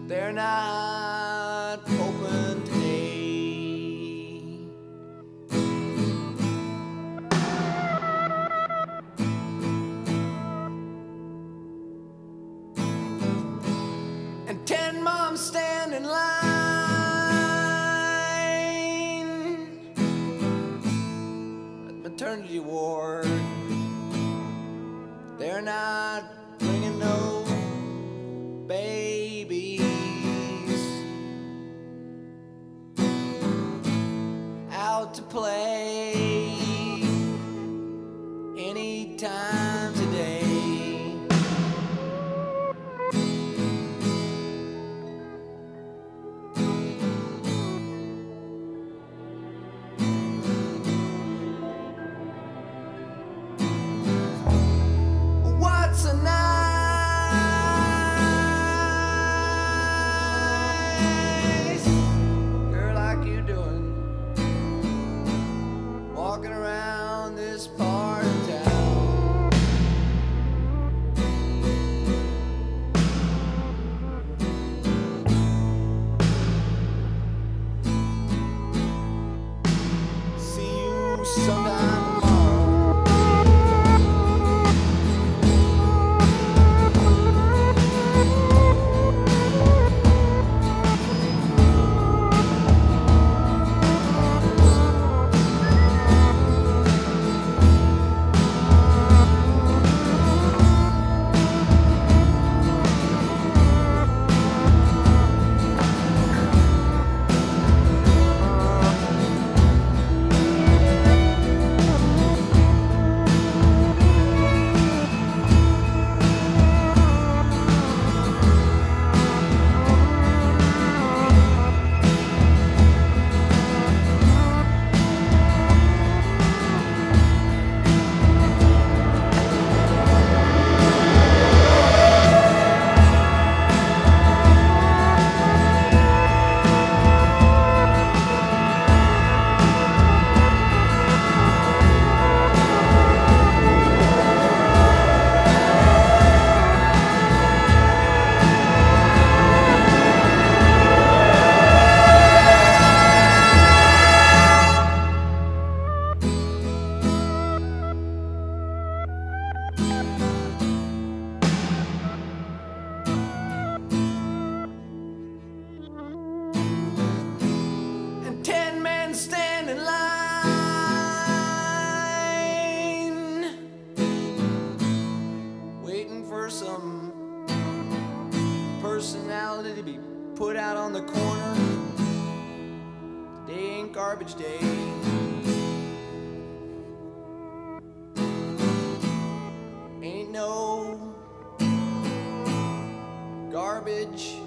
they're not open today. And 10 moms stand in line at the maternity ward. They're not bringing no babies out to play anytime today. What's a nice girl like you doing, walking around this part of town? See you sometime tomorrow. And 10 men stand in line, waiting for some personality to be put out on the corner. Today ain't garbage day. Ain't no garbage